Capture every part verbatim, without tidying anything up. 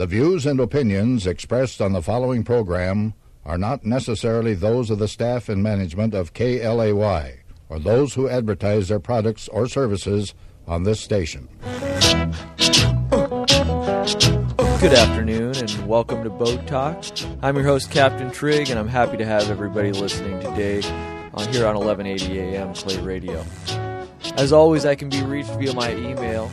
The views and opinions expressed on the following program are not necessarily those of the staff and management of K L A Y or those who advertise their products or services on this station. Good afternoon and welcome to Boat Talk. I'm your host, Captain Trigg, and I'm happy to have everybody listening today on here on eleven eighty A M Clay Radio. As always, I can be reached via my email.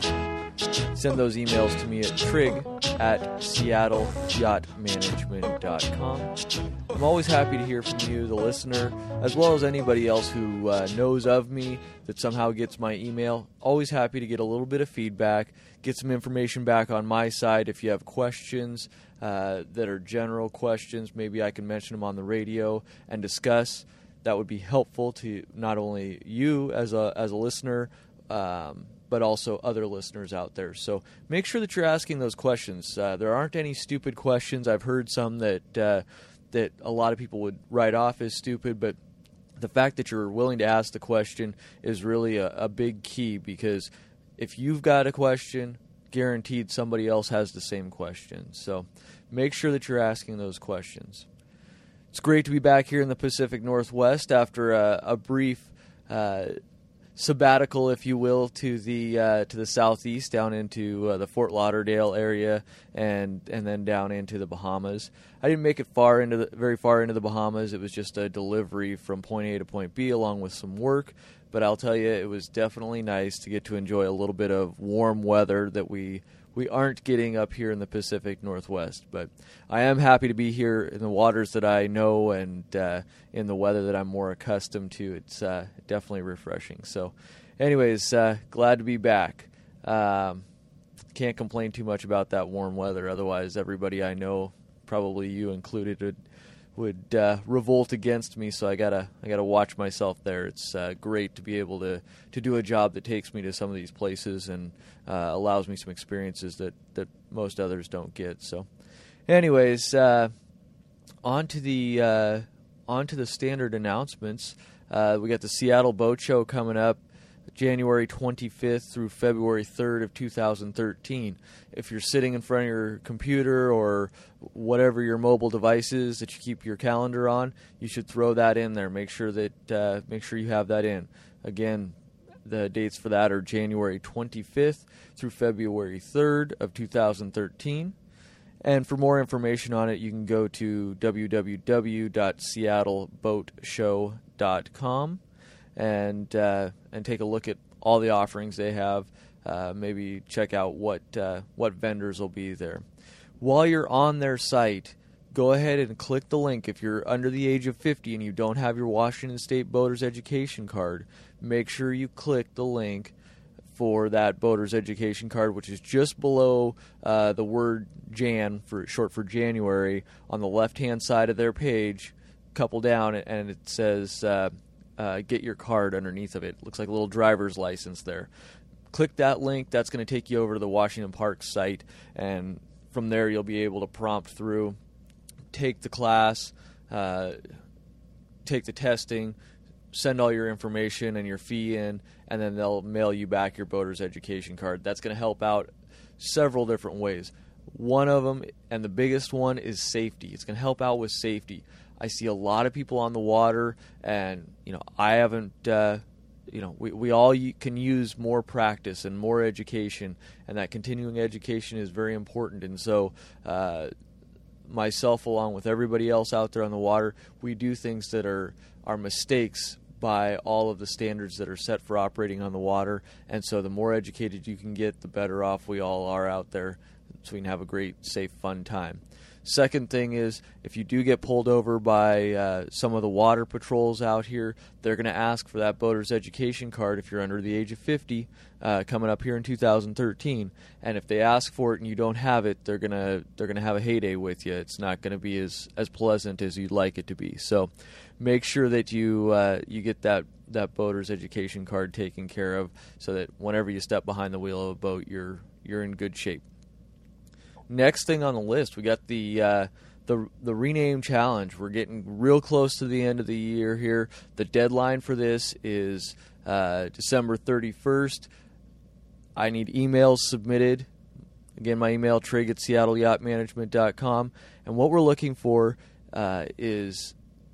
Send those emails to me at trig at seattle yacht management dot com. I'm always happy to hear from you, the listener, as well as anybody else who uh, knows of me that somehow gets my email. Always happy to get a little bit of feedback, get some information back on my side. If you have questions uh, that are general questions, maybe I can mention them on the radio and discuss. That would be helpful to not only you as a as a listener, um, but also other listeners out there. So make sure that you're asking those questions. Uh, there aren't any stupid questions. I've heard some that uh, that a lot of people would write off as stupid, but the fact that you're willing to ask the question is really a, a big key, because if you've got a question, guaranteed somebody else has the same question. So make sure that you're asking those questions. It's great to be back here in the Pacific Northwest after a, a brief uh, sabbatical, if you will, to the uh, to the southeast, down into uh, the Fort Lauderdale area, and and then down into the Bahamas. I didn't make it far into the, very far into the Bahamas. It was just a delivery from point A to point B, along with some work. But I'll tell you, it was definitely nice to get to enjoy a little bit of warm weather that we we aren't getting up here in the Pacific Northwest. But I am happy to be here in the waters that I know and uh, in the weather that I'm more accustomed to. It's uh, definitely refreshing. So anyways, uh, glad to be back. Um, can't complain too much about that warm weather. Otherwise, everybody I know, probably you included, would, would uh, revolt against me. So I gotta I gotta watch myself there. It's uh, great to be able to, to do a job that takes me to some of these places and uh, allows me some experiences that, that most others don't get. So anyways, uh, on to the uh, on to the standard announcements. Uh, we got the Seattle Boat Show coming up January twenty-fifth through February third of two thousand thirteen. If you're sitting in front of your computer or whatever your mobile device is that you keep your calendar on, you should throw that in there. Make sure that uh, make sure you have that in. Again, the dates for that are January twenty-fifth through February third of two thousand thirteen. And for more information on it, you can go to w w w dot seattle boat show dot com and uh, and take a look at all the offerings they have. Uh, maybe check out what uh, what vendors will be there. While you're on their site, go ahead and click the link. If you're under the age of fifty and you don't have your Washington State Boaters Education Card, make sure you click the link for that Boaters Education Card, which is just below uh, the word Jan, for short for January, on the left-hand side of their page, couple down, and it says uh, uh, get your card underneath of it. Looks like a little driver's license there. Click that link. That's going to take you over to the Washington Park site, and from there you'll be able to prompt through, take the class, uh, take the testing, send all your information and your fee in, and then they'll mail you back your Boaters Education Card. That's going to help out several different ways. One of them, and the biggest one, is safety. It's going to help out with safety. I see a lot of people on the water, and you know, I haven't. Uh, you know, we we all can use more practice and more education, and that continuing education is very important. And so, uh, myself, along with everybody else out there on the water, we do things that are are mistakes by all of the standards that are set for operating on the water. And so the more educated you can get, the better off we all are out there, so we can have a great, safe, fun time. Second thing is, if you do get pulled over by uh, some of the water patrols out here, they're going to ask for that Boaters Education Card if you're under the age of fifty, uh, coming up here in two thousand thirteen. And if they ask for it and you don't have it, they're going to they're going to have a heyday with you. It's not going to be as, as pleasant as you'd like it to be. So make sure that you uh, you get that, that Boaters Education Card taken care of, so that whenever you step behind the wheel of a boat, you're you're in good shape. Next thing on the list, we got the uh, the the rename challenge. We're getting real close to the end of the year here. The deadline for this is uh, December thirty-first. I need emails submitted. Again, my email, trig at seattle yacht management dot com. And what we're looking for uh, is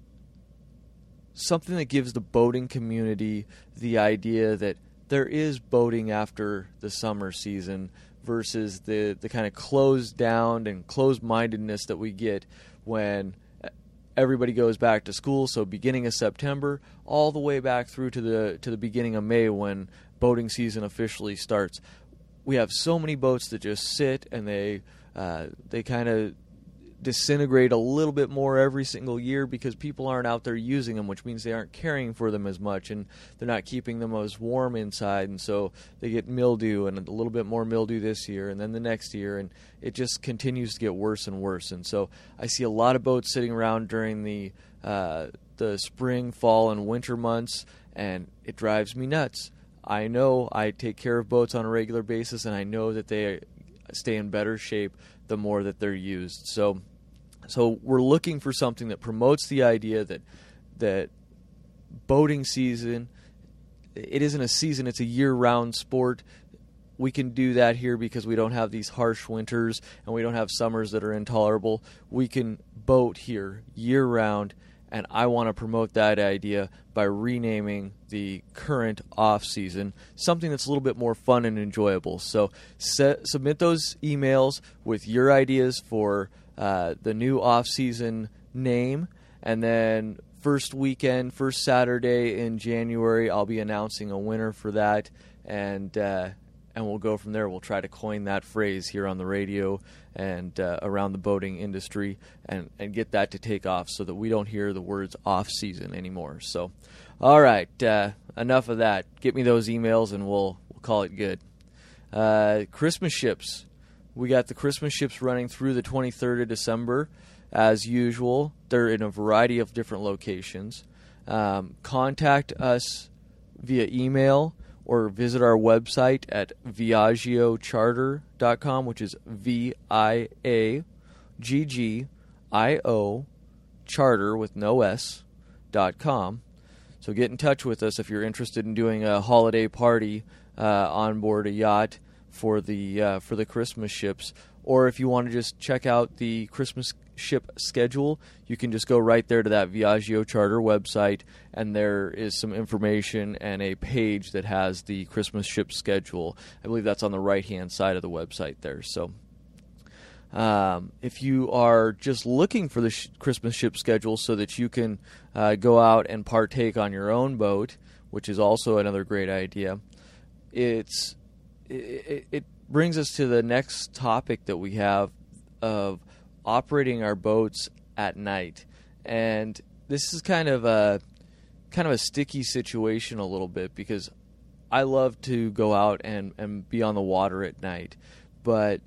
something that gives the boating community the idea that there is boating after the summer season versus the, the kind of closed down and closed-mindedness that we get when everybody goes back to school. So beginning of September all the way back through to the to the beginning of May when boating season officially starts. We have so many boats that just sit and they uh, they kind of disintegrate a little bit more every single year because people aren't out there using them, which means they aren't caring for them as much and they're not keeping them as warm inside, and so they get mildew and a little bit more mildew this year and then the next year, and it just continues to get worse and worse. And so I see a lot of boats sitting around during the uh, the spring, fall, and winter months, and it drives me nuts. I know I take care of boats on a regular basis, and I know that they stay in better shape the more that they're used. So so we're looking for something that promotes the idea that that boating season, it isn't a season, it's a year-round sport. We can do that here because we don't have these harsh winters and we don't have summers that are intolerable. We can boat here year-round, and I want to promote that idea by renaming the current off-season something that's a little bit more fun and enjoyable. So set, submit those emails with your ideas for uh, the new off-season name, and then first weekend, first Saturday in January, I'll be announcing a winner for that, and uh, and we'll go from there. We'll try to coin that phrase here on the radio and uh, around the boating industry and, and get that to take off so that we don't hear the words off-season anymore. So, all right, uh, enough of that. Get me those emails and we'll, we'll call it good. Uh, Christmas ships. We got the Christmas ships running through the twenty-third of December. As usual, they're in a variety of different locations. Um, contact us via email or visit our website at viaggio charter dot com, which is V I A G G I O charter with no S dot com. So get in touch with us if you're interested in doing a holiday party uh, on board a yacht for the uh, for the Christmas ships, or if you want to just check out the Christmas ship schedule, you can just go right there to that Viaggio Charter website, and there is some information and a page that has the Christmas ship schedule. I believe that's on the right-hand side of the website there. So um, if you are just looking for the sh- Christmas ship schedule so that you can uh, go out and partake on your own boat, which is also another great idea, it's it, it brings us to the next topic that we have of operating our boats at night. And this is kind of a kind of a sticky situation a little bit because I love to go out and, and be on the water at night. But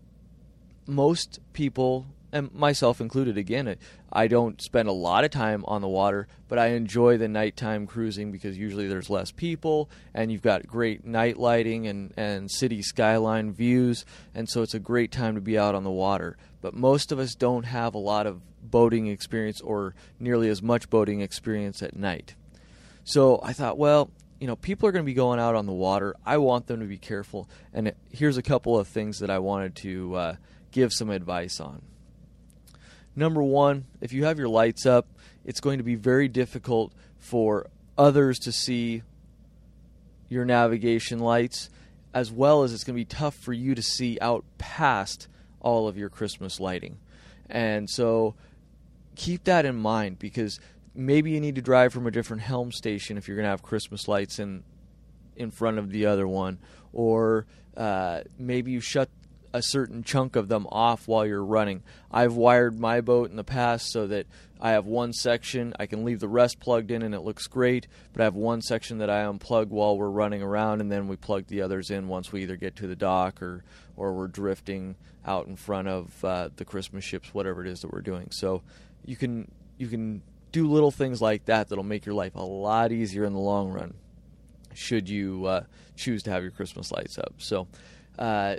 most people, and myself included again, I don't spend a lot of time on the water, but I enjoy the nighttime cruising because usually there's less people and you've got great night lighting and, and city skyline views, and so it's a great time to be out on the water. But most of us don't have a lot of boating experience or nearly as much boating experience at night. So I thought, well, you know, people are going to be going out on the water. I want them to be careful, and here's a couple of things that I wanted to uh, give some advice on. Number one, if you have your lights up, it's going to be very difficult for others to see your navigation lights, as well as it's going to be tough for you to see out past all of your Christmas lighting. And so keep that in mind, because maybe you need to drive from a different helm station if you're going to have Christmas lights in in front of the other one, or uh, maybe you shut a certain chunk of them off while you're running. I've wired my boat in the past so that I have one section, I can leave the rest plugged in and it looks great, but I have one section that I unplug while we're running around, and then we plug the others in once we either get to the dock or, or we're drifting out in front of uh, the Christmas ships, whatever it is that we're doing. So you can you can do little things like that that'll make your life a lot easier in the long run, should you uh, choose to have your Christmas lights up. So uh,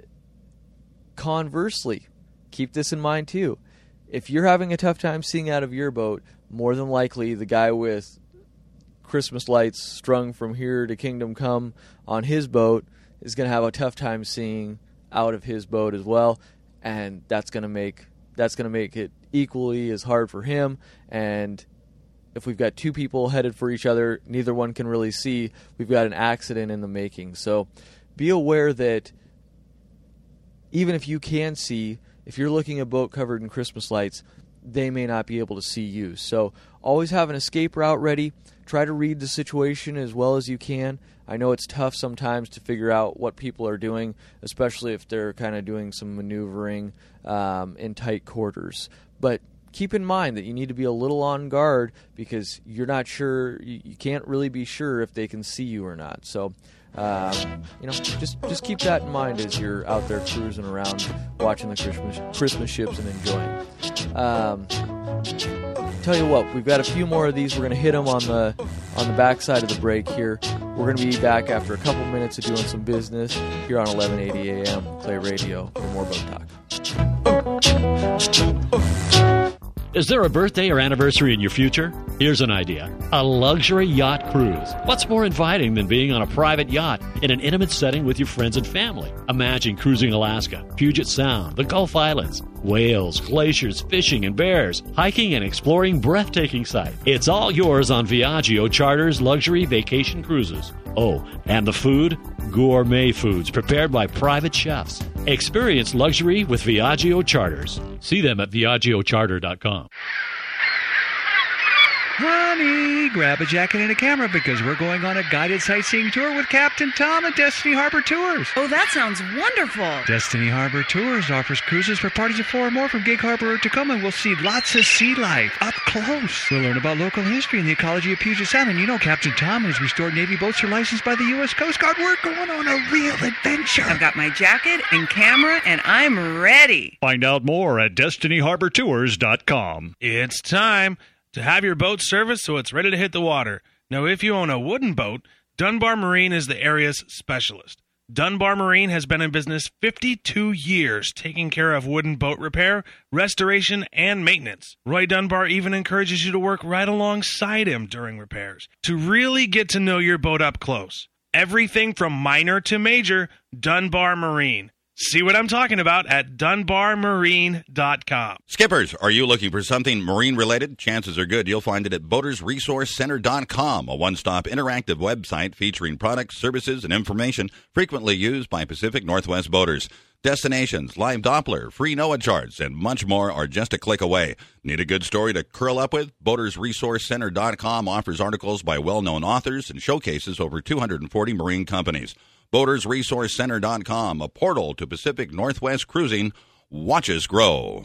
conversely, keep this in mind too. If you're having a tough time seeing out of your boat, more than likely the guy with Christmas lights strung from here to Kingdom Come on his boat is going to have a tough time seeing out of his boat as well, and that's going to make that's going to make it equally as hard for him. And if we've got two people headed for each other, neither one can really see, we've got an accident in the making. So be aware that even if you can see, if you're looking at a boat covered in Christmas lights, they may not be able to see you. So always have an escape route ready. Try to read the situation as well as you can. I know it's tough sometimes to figure out what people are doing, especially if they're kind of doing some maneuvering um, in tight quarters. But keep in mind that you need to be a little on guard because you're not sure, you, you can't really be sure if they can see you or not. So, um, you know, just just keep that in mind as you're out there cruising around, watching the Christmas Christmas ships and enjoying. Um, tell you what, we've got a few more of these. We're going to hit them on the on the backside of the break here. We're going to be back after a couple minutes of doing some business here on eleven eighty A M Clay Radio for more boat talk. Is there a birthday or anniversary in your future? Here's an idea. A luxury yacht cruise. What's more inviting than being on a private yacht in an intimate setting with your friends and family? Imagine cruising Alaska, Puget Sound, the Gulf Islands, whales, glaciers, fishing and bears, hiking and exploring breathtaking sights. It's all yours on Viaggio Charters Luxury Vacation Cruises. Oh, and the food? Gourmet foods prepared by private chefs. Experience luxury with Viaggio Charters. See them at Viaggio Charter dot com. Honey, grab a jacket and a camera because we're going on a guided sightseeing tour with Captain Tom at Destiny Harbor Tours. Oh, that sounds wonderful. Destiny Harbor Tours offers cruises for parties of four or more from Gig Harbor or Tacoma. We'll see lots of sea life up close. We'll learn about local history and the ecology of Puget Sound. And you know Captain Tom has restored Navy boats are licensed by the U S Coast Guard. We're going on a real adventure. I've got my jacket and camera, and I'm ready. Find out more at Destiny Harbor Tours dot com. It's time to have your boat serviced so it's ready to hit the water. Now, if you own a wooden boat, Dunbar Marine is the area's specialist. Dunbar Marine has been in business fifty-two years, taking care of wooden boat repair, restoration, and maintenance. Roy Dunbar even encourages you to work right alongside him during repairs to really get to know your boat up close. Everything from minor to major, Dunbar Marine. See what I'm talking about at Dunbar Marine dot com. Skippers, are you looking for something marine-related? Chances are good you'll find it at Boaters Resource Center dot com, a one-stop interactive website featuring products, services, and information frequently used by Pacific Northwest boaters. Destinations, live Doppler, free NOAA charts, and much more are just a click away. Need a good story to curl up with? Boaters Resource Center dot com offers articles by well-known authors and showcases over two hundred forty marine companies. Boaters Resource Center dot com, a portal to Pacific Northwest cruising. Watch us grow.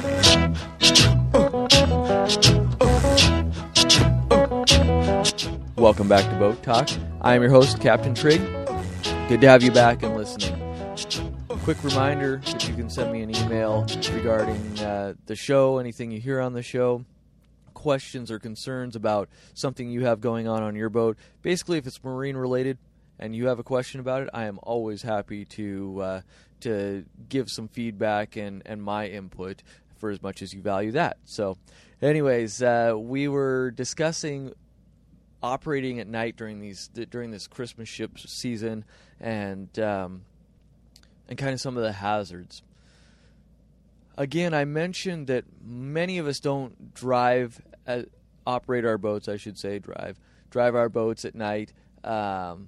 Welcome back to Boat Talk. I am your host, Captain Trigg. Good to have you back and listening. Quick reminder that you can send me an email regarding uh, the show, anything you hear on the show, questions or concerns about something you have going on on your boat. Basically, if it's marine related and you have a question about it, I am always happy to uh, to give some feedback and, and my input for as much as you value that. So, anyways, uh, we were discussing operating at night during these during this Christmas ship season and um, and kind of some of the hazards. Again, I mentioned that many of us don't drive, uh, operate our boats, I should say, drive, drive our boats at night um,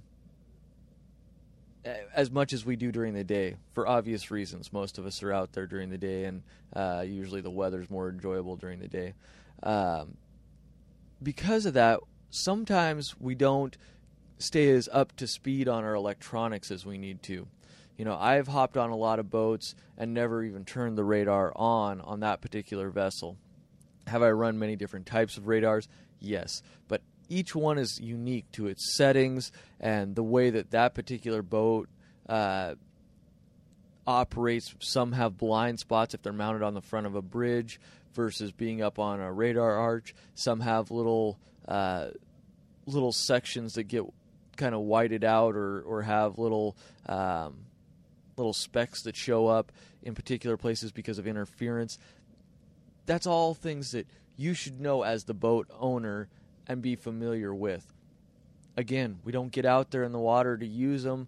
as much as we do during the day, for obvious reasons. Most of us are out there during the day, and uh, usually the weather's more enjoyable during the day. Um, because of that, sometimes we don't stay as up to speed on our electronics as we need to. You know, I've hopped on a lot of boats and never even turned the radar on on that particular vessel. Have I run many different types of radars? Yes. But each one is unique to its settings and the way that that particular boat uh, operates. Some have blind spots if they're mounted on the front of a bridge versus being up on a radar arch. Some have little uh, little sections that get kind of whited out or, or have little... Um, little specks that show up in particular places because of interference. That's all things that you should know as the boat owner and be familiar with. Again, we don't get out there in the water to use them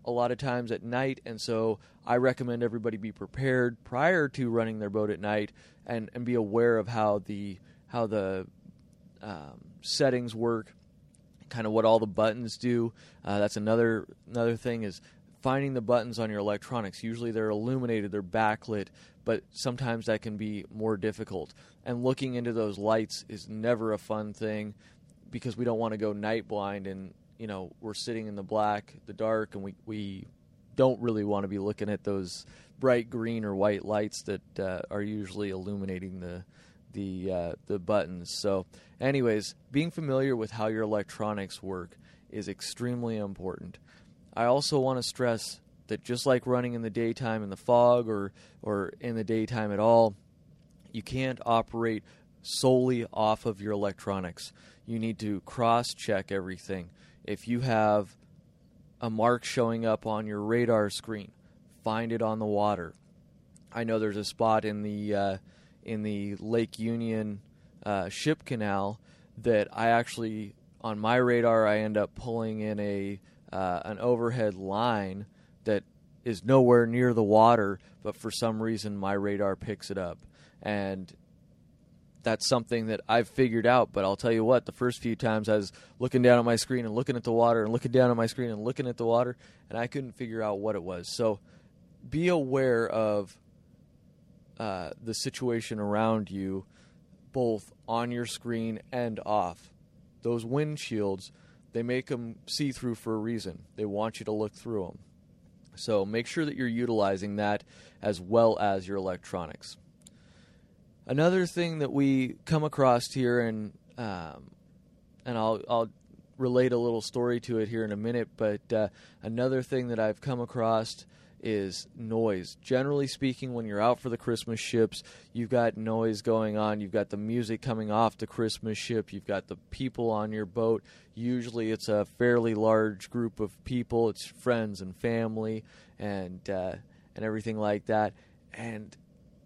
a lot of times at night, and so I recommend everybody be prepared prior to running their boat at night, and, and be aware of how the how the um, settings work, kind of what all the buttons do. Uh, that's another another thing is finding the buttons on your electronics. Usually they're illuminated, they're backlit, but sometimes that can be more difficult. And looking into those lights is never a fun thing, because we don't want to go night blind and, you know, we're sitting in the black, the dark, and we, we don't really want to be looking at those bright green or white lights that uh, are usually illuminating the the uh, the buttons. So anyways, being familiar with how your electronics work is extremely important. I also want to stress that just like running in the daytime in the fog or or in the daytime at all, you can't operate solely off of your electronics. You need to cross-check everything. If you have a mark showing up on your radar screen, find it on the water. I know there's a spot in the uh, in the Lake Union uh, ship canal that I actually, on my radar, I end up pulling in a uh, an overhead line that is nowhere near the water, but for some reason my radar picks it up. And that's something that I've figured out, but I'll tell you what, the first few times I was looking down at my screen and looking at the water and looking down at my screen and looking at the water, and I couldn't figure out what it was. So be aware of uh, the situation around you, both on your screen and off. Those windshields, they make them see-through for a reason. They want you to look through them. So make sure that you're utilizing that as well as your electronics. Another thing that we come across here, and um, and I'll I'll relate a little story to it here in a minute, but uh, another thing that I've come across is noise. Generally speaking, when you're out for the Christmas ships, you've got noise going on. You've got the music coming off the Christmas ship. You've got the people on your boat. Usually it's a fairly large group of people. It's friends and family and uh, and everything like that. And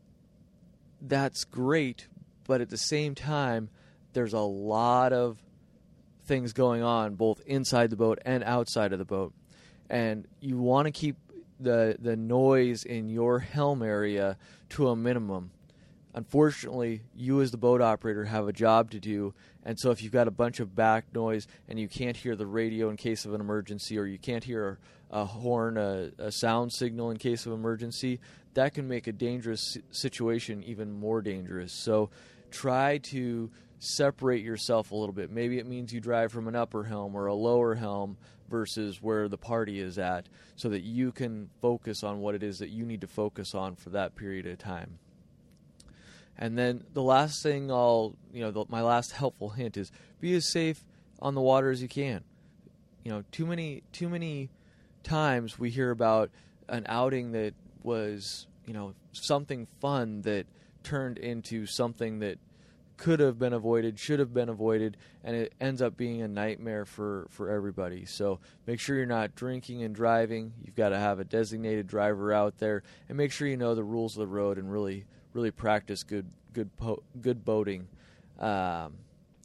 that's great, but at the same time, there's a lot of things going on both inside the boat and outside of the boat. And you want to keep the the noise in your helm area to a minimum. Unfortunately, you as the boat operator have a job to do, and so if you've got a bunch of back noise and you can't hear the radio in case of an emergency, or you can't hear a, a horn, a, a sound signal in case of emergency, that can make a dangerous situation even more dangerous. So try to separate yourself a little bit. Maybe it means you drive from an upper helm or a lower helm versus where the party is at, so that you can focus on what it is that you need to focus on for that period of time. And then the last thing I'll, you know, the, my last helpful hint is be as safe on the water as you can. You know, too many, too many times we hear about an outing that was, you know, something fun that turned into something that could have been avoided, should have been avoided, and it ends up being a nightmare for, for everybody. So make sure you're not drinking and driving. You've got to have a designated driver out there, and make sure you know the rules of the road and really really practice good good po- good boating. Um,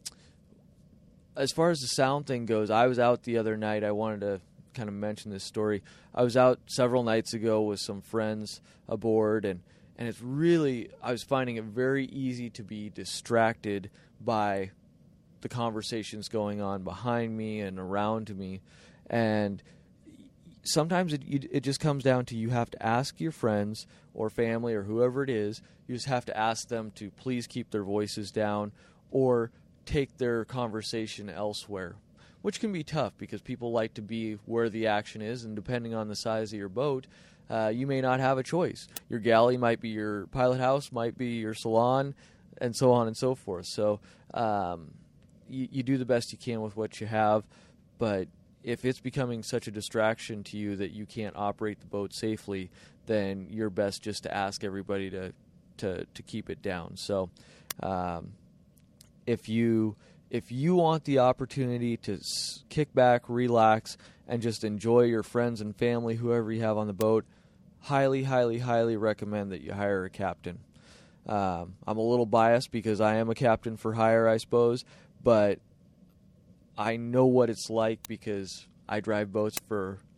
as far as the sound thing goes, I was out the other night. I wanted to kind of mention this story. I was out several nights ago with some friends aboard, and And it's really, I was finding it very easy to be distracted by the conversations going on behind me and around me. And sometimes it it just comes down to you have to ask your friends or family or whoever it is, you just have to ask them to please keep their voices down or take their conversation elsewhere, which can be tough because people like to be where the action is, and depending on the size of your boat, Uh, you may not have a choice. Your galley might be your pilot house, might be your salon, and so on and so forth. So um, you, you do the best you can with what you have, but if it's becoming such a distraction to you that you can't operate the boat safely, then you're best just to ask everybody to to, to keep it down. So um, if you if you want the opportunity to s- kick back, relax, and just enjoy your friends and family, whoever you have on the boat, highly, highly, highly recommend that you hire a captain. Um, I'm a little biased because I am a captain for hire, I suppose, but I know what it's like because I drive boats for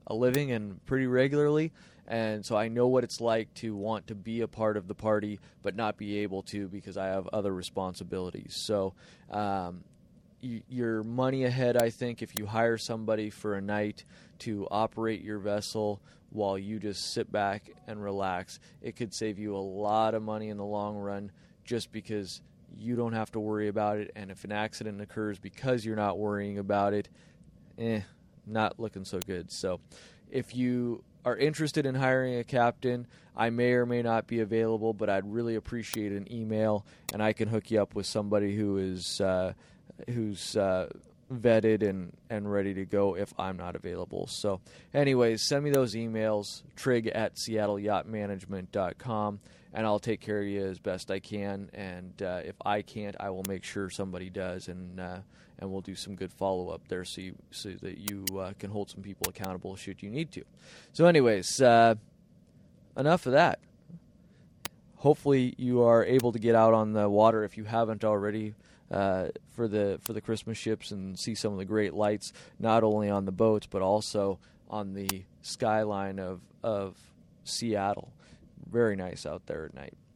a living and pretty regularly. And so I know what it's like to want to be a part of the party but not be able to because I have other responsibilities. So um, y- you're money ahead, I think, if you hire somebody for a night to operate your vessel while you just sit back and relax. It could save you a lot of money in the long run just because you don't have to worry about it. And if an accident occurs because you're not worrying about it, eh, not looking so good. So if you are interested in hiring a captain, I may or may not be available, but I'd really appreciate an email, and I can hook you up with somebody who is uh, who's uh, vetted and, and ready to go if I'm not available. So anyways, send me those emails, trig at seattle yacht management dot com, and I'll take care of you as best I can. And uh, if I can't, I will make sure somebody does, and uh, and we'll do some good follow-up there so, you, so that you uh, can hold some people accountable should you need to. So anyways, uh, enough of that. Hopefully you are able to get out on the water if you haven't already uh, for the for the Christmas ships and see some of the great lights, not only on the boats but also on the skyline of, of Seattle. Very nice out there at night.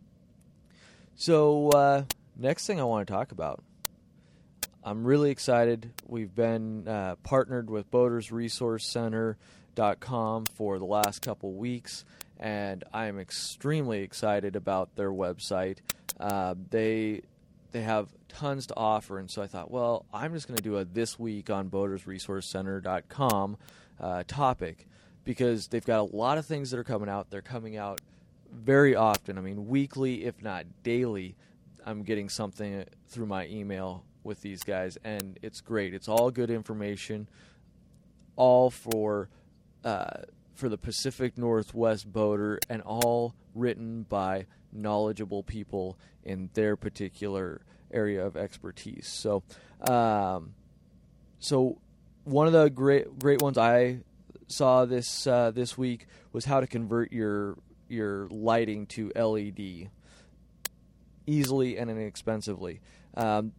So uh, next thing I want to talk about, I'm really excited. We've been uh, partnered with boaters resource center dot com for the last couple weeks, and I am extremely excited about their website. Uh, they they have tons to offer, and so I thought, well, I'm just going to do a This Week on boaters resource center dot com uh, topic because they've got a lot of things that are coming out. They're coming out very often. I mean, weekly, if not daily, I'm getting something through my email with these guys, and it's great. It's all good information, all for uh, for the Pacific Northwest boater, and all written by knowledgeable people in their particular area of expertise. So, um, so one of the great great ones I saw this uh, this week was how to convert your your lighting to L E D easily and inexpensively. Um,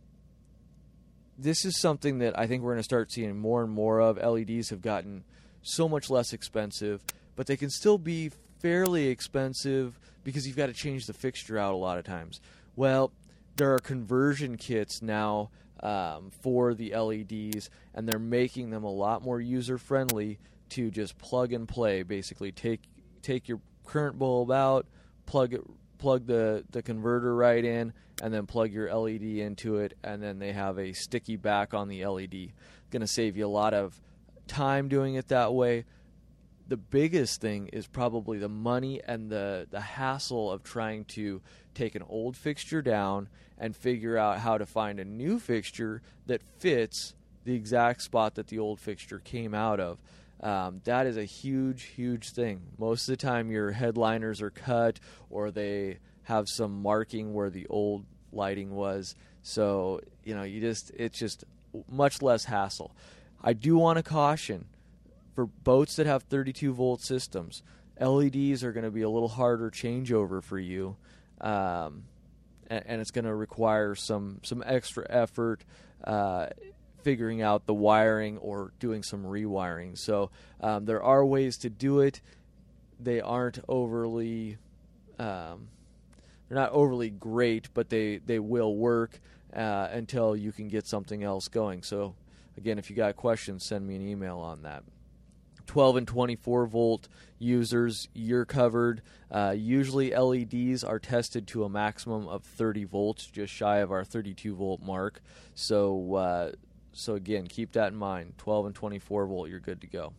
this is something that I think we're going to start seeing more and more of. L E Ds have gotten so much less expensive, but they can still be fairly expensive because you've got to change the fixture out a lot of times. Well, there are conversion kits now um, for the L E Ds, and they're making them a lot more user-friendly to just plug and play. Basically, take take your current bulb out, plug it, plug the, the converter right in, and then plug your L E D into it, and then they have a sticky back on the L E D. Going to save you a lot of time doing it that way. The biggest thing is probably the money and the, the hassle of trying to take an old fixture down and figure out how to find a new fixture that fits the exact spot that the old fixture came out of. Um, that is a huge, huge thing. Most of the time your headliners are cut or they have some marking where the old lighting was. So, you know, you just it's just much less hassle. I do want to caution, for boats that have thirty-two volt systems, L E Ds are going to be a little harder changeover for you, um, and, and it's going to require some some extra effort uh, figuring out the wiring or doing some rewiring. So um, there are ways to do it. They aren't overly, um, they're not overly great, but they, they will work uh, until you can get something else going. So again, if you got questions, send me an email on that. twelve and twenty-four volt users, you're covered. Uh, usually L E Ds are tested to a maximum of thirty volts, just shy of our thirty-two volt mark. So, uh, so again, keep that in mind. twelve and twenty-four volt, you're good to go.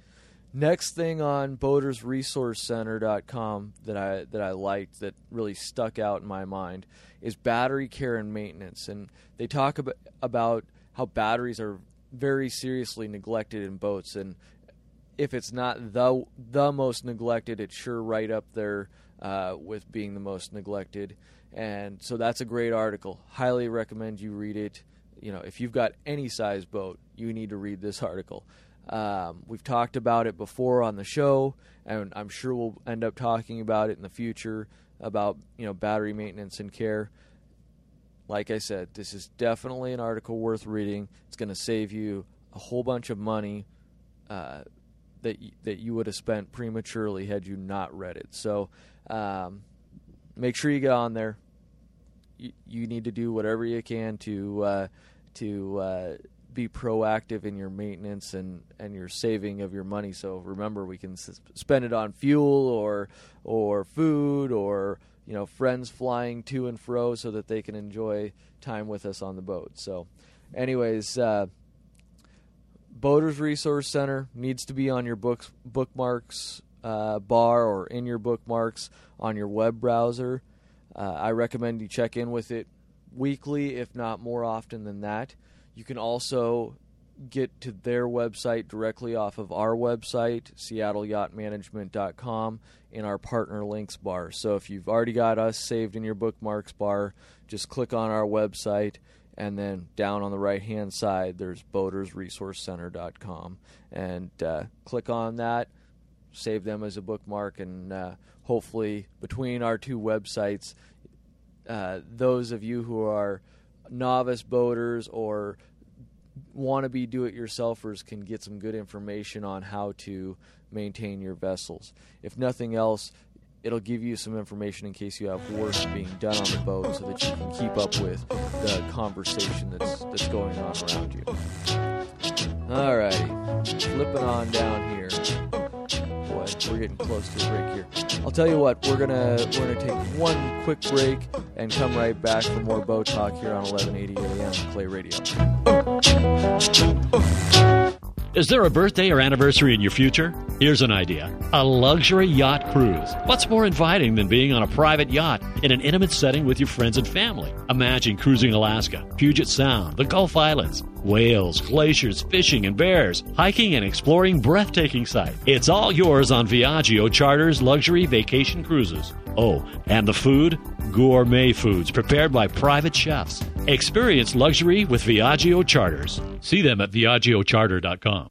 Next thing on boaters resource center dot com that I that I liked, that really stuck out in my mind, is battery care and maintenance. And they talk about about how batteries are very seriously neglected in boats, and if it's not the the most neglected, it's sure right up there uh, with being the most neglected. And so that's a great article. Highly recommend you read it. You know, if you've got any size boat, you need to read this article. Um, we've talked about it before on the show, and I'm sure we'll end up talking about it in the future about, you know, battery maintenance and care. Like I said, this is definitely an article worth reading. It's going to save you a whole bunch of money. Uh, that y- that you would have spent prematurely had you not read it. So um, make sure you get on there. You, you need to do whatever you can to uh, to uh, be proactive in your maintenance and, and your saving of your money. So remember, we can s- spend it on fuel or or food or you know friends flying to and fro so that they can enjoy time with us on the boat. So anyways, uh, Boaters Resource Center needs to be on your books, bookmarks uh, bar or in your bookmarks on your web browser. Uh, I recommend you check in with it weekly, if not more often than that. You can also get to their website directly off of our website, seattle yacht management dot com, in our partner links bar. So if you've already got us saved in your bookmarks bar, just click on our website, and then down on the right-hand side, there's boaters resource center dot com. And uh, click on that, save them as a bookmark, and uh, hopefully between our two websites, uh, those of you who are novice boaters or wannabe do-it-yourselfers can get some good information on how to maintain your vessels. If nothing else, it'll give you some information in case you have work being done on the boat so that you can keep up with the conversation that's that's going on around you. Alrighty, flipping on down here. Boy, we're getting close to a break here. I'll tell you what, we're gonna we're gonna take one quick break and come right back for more boat talk here on eleven eighty A M Clay Radio. Is there a birthday or anniversary in your future? Here's an idea. A luxury yacht cruise. What's more inviting than being on a private yacht in an intimate setting with your friends and family? Imagine cruising Alaska, Puget Sound, the Gulf Islands, whales, glaciers, fishing and bears, hiking and exploring breathtaking sights. It's all yours on Viaggio Charters Luxury Vacation Cruises. Oh, and the food? Gourmet foods prepared by private chefs. Experience luxury with Viaggio Charters. See them at viaggio charter dot com.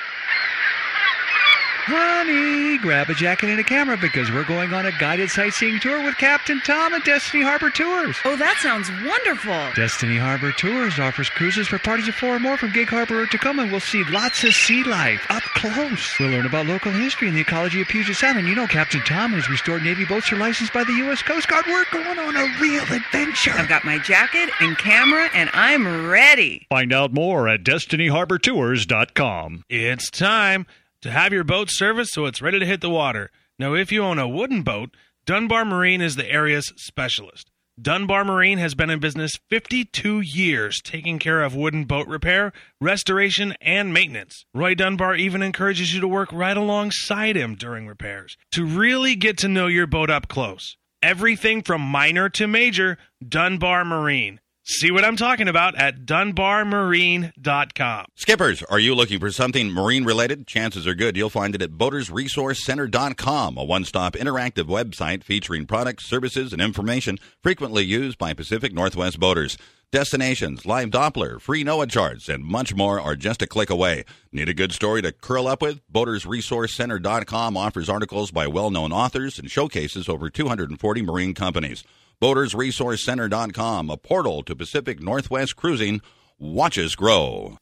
Honey, grab a jacket and a camera because we're going on a guided sightseeing tour with Captain Tom at Destiny Harbor Tours. Oh, that sounds wonderful. Destiny Harbor Tours offers cruises for parties of four or more from Gig Harbor or Tacoma, and we'll see lots of sea life up close. We'll learn about local history and the ecology of Puget Sound. And you know Captain Tom and his restored Navy boats are licensed by the U S Coast Guard. We're going on a real adventure. I've got my jacket and camera, and I'm ready. Find out more at destiny harbor tours dot com. It's time to have your boat serviced so it's ready to hit the water. Now, if you own a wooden boat, Dunbar Marine is the area's specialist. Dunbar Marine has been in business fifty-two years, taking care of wooden boat repair, restoration, and maintenance. Roy Dunbar even encourages you to work right alongside him during repairs to really get to know your boat up close. Everything from minor to major, Dunbar Marine. See what I'm talking about at dunbar marine dot com. Skippers, are you looking for something marine-related? Chances are good you'll find it at boaters resource center dot com, a one-stop interactive website featuring products, services, and information frequently used by Pacific Northwest boaters. Destinations, live Doppler, free NOAA charts, and much more are just a click away. Need a good story to curl up with? boaters resource center dot com offers articles by well-known authors and showcases over two hundred forty marine companies. boaters resource center dot com, a portal to Pacific Northwest cruising. Watch us grow.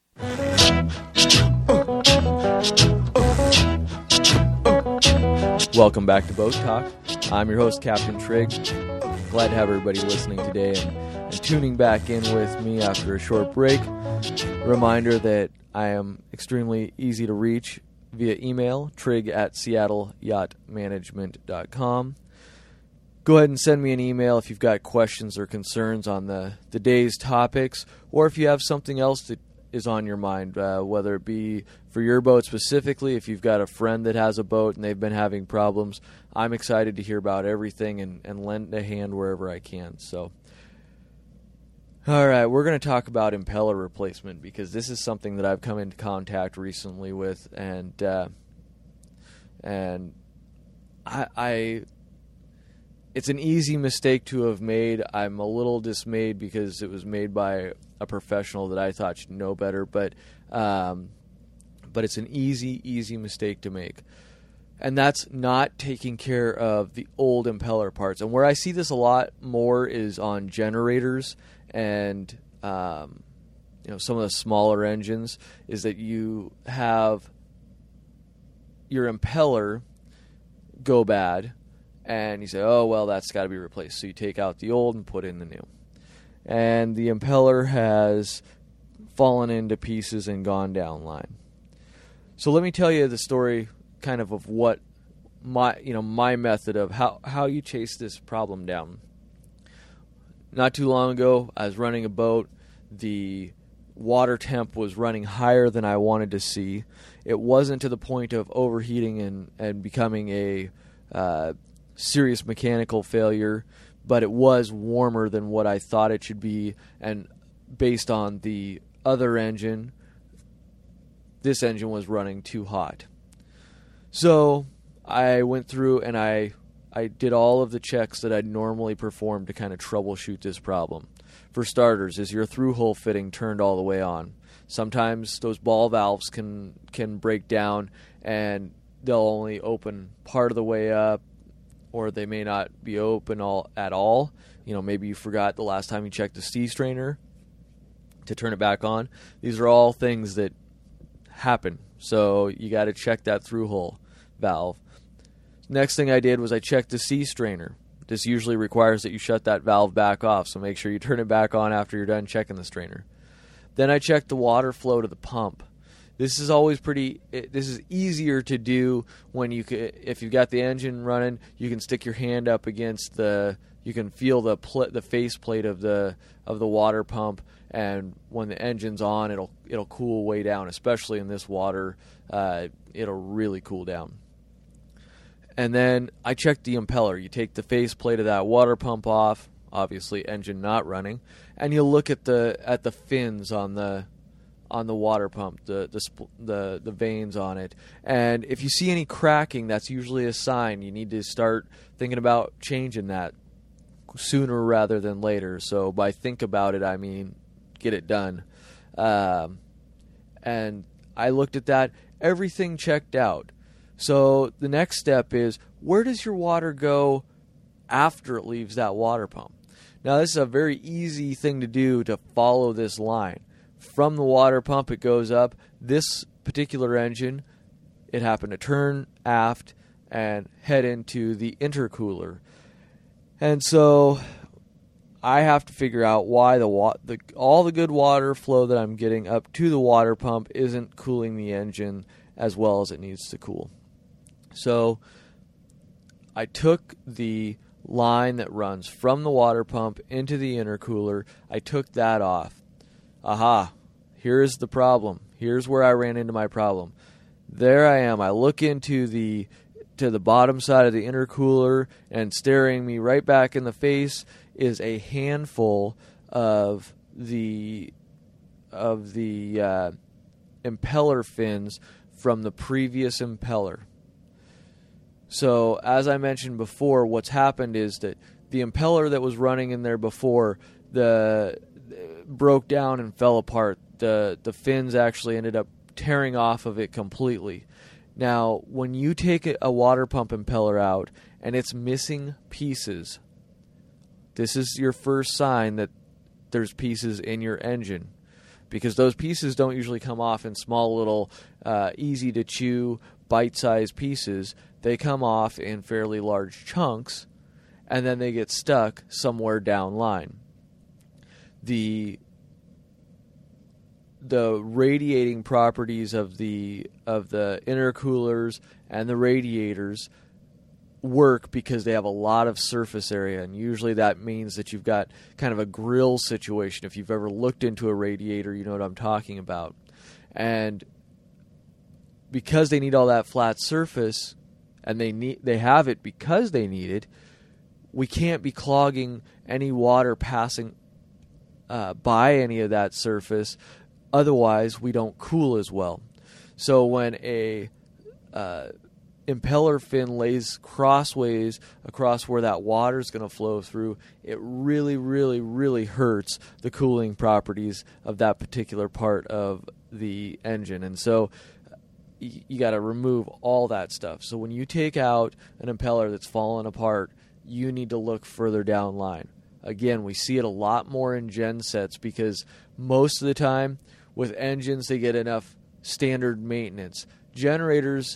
Welcome back to Boat Talk. I'm your host, Captain Trigg. Glad to have everybody listening today and, and tuning back in with me after a short break. Reminder that I am extremely easy to reach via email, trig at seattle yacht management dot com. Go ahead and send me an email if you've got questions or concerns on the, the day's topics, or if you have something else that is on your mind, uh, whether it be for your boat specifically, if you've got a friend that has a boat and they've been having problems. I'm excited to hear about everything and, and lend a hand wherever I can. So, all right, we're going to talk about impeller replacement because this is something that I've come into contact recently with, and uh, and I... I It's an easy mistake to have made. I'm a little dismayed because it was made by a professional that I thought should know better, but um, but it's an easy, easy mistake to make. And that's not taking care of the old impeller parts. And where I see this a lot more is on generators and um, you know some of the smaller engines, is that you have your impeller go bad, and you say, oh, well, that's got to be replaced. So you take out the old and put in the new. And the impeller has fallen into pieces and gone down line. So let me tell you the story kind of of what my, you know, my method of how, how you chase this problem down. Not too long ago, I was running a boat. The water temp was running higher than I wanted to see. It wasn't to the point of overheating and, and becoming a uh, serious mechanical failure, but it was warmer than what I thought it should be. And based on the other engine, this engine was running too hot. So I went through and I I did all of the checks that I'd normally perform to kind of troubleshoot this problem. For starters, is your through-hole fitting turned all the way on? Sometimes those ball valves can can break down and they'll only open part of the way up, or they may not be open all at all. You know, maybe you forgot the last time you checked the C strainer to turn it back on. These are all things that happen, so you got to check that through-hole valve. Next thing I did was I checked the C strainer. This usually requires that you shut that valve back off, so make sure you turn it back on after you're done checking the strainer. Then I checked the water flow to the pump. This is always pretty. It, this is easier to do when you can, if you've got the engine running. You can stick your hand up against the. You can feel the pl- the faceplate of the of the water pump, and when the engine's on, it'll it'll cool way down. Especially in this water, uh, it'll really cool down. And then I checked the impeller. You take the faceplate of that water pump off, obviously engine not running, and you look at the at the fins on the on the water pump, the the the, the veins on it. And if you see any cracking, that's usually a sign you need to start thinking about changing that sooner rather than later. So by think about it, I mean get it done. Um, and I looked at that. Everything checked out. So the next step is, where does your water go after it leaves that water pump? Now, this is a very easy thing to do to follow this line. From the water pump, it goes up. This particular engine, it happened to turn aft and head into the intercooler. And so I have to figure out why the, wa- the all the good water flow that I'm getting up to the water pump isn't cooling the engine as well as it needs to cool. So I took the line that runs from the water pump into the intercooler. I took that off. Aha, here's the problem. Here's where I ran into my problem. There I am. I look into the to the bottom side of the intercooler, and staring me right back in the face is a handful of the of the uh, impeller fins from the previous impeller. So, as I mentioned before, what's happened is that the impeller that was running in there before the broke down and fell apart. The the fins actually ended up tearing off of it completely. Now, when you take a water pump impeller out and it's missing pieces, this is your first sign that there's pieces in your engine, because those pieces don't usually come off in small little, uh, easy-to-chew, bite-sized pieces. They come off in fairly large chunks, and then they get stuck somewhere down line. The the radiating properties of the of the intercoolers and the radiators work because they have a lot of surface area, and usually that means that you've got kind of a grill situation. If you've ever looked into a radiator, you know what I'm talking about. And because they need all that flat surface, and they need they have it because they need it, we can't be clogging any water passing uh, by any of that surface. Otherwise, we don't cool as well. So when a uh, impeller fin lays crossways across where that water is going to flow through, it really, really, really hurts the cooling properties of that particular part of the engine. And so you got to remove all that stuff. So when you take out an impeller that's fallen apart, you need to look further down line. Again, we see it a lot more in gen sets because most of the time with engines, they get enough standard maintenance. Generators,